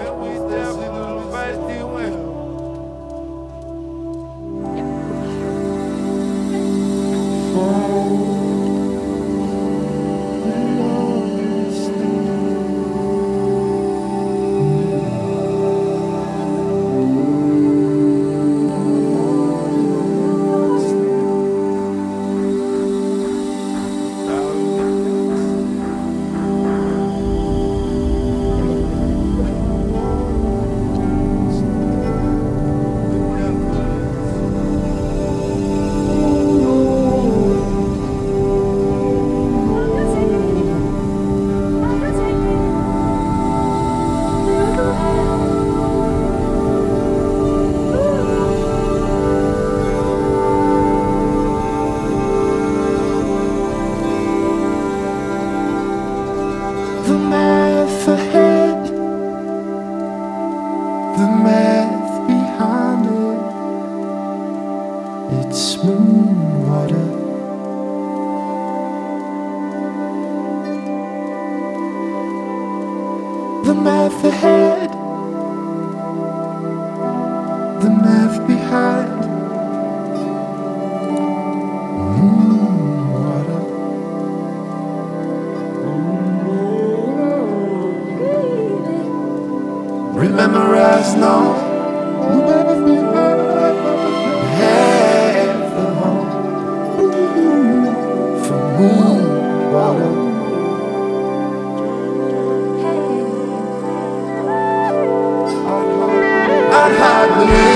And we established the feisty women. The math ahead, the math behind it, it's smooth water. The math ahead, the math behind, water. Remember us now, the math behind, half the home for moon water. I'd hardly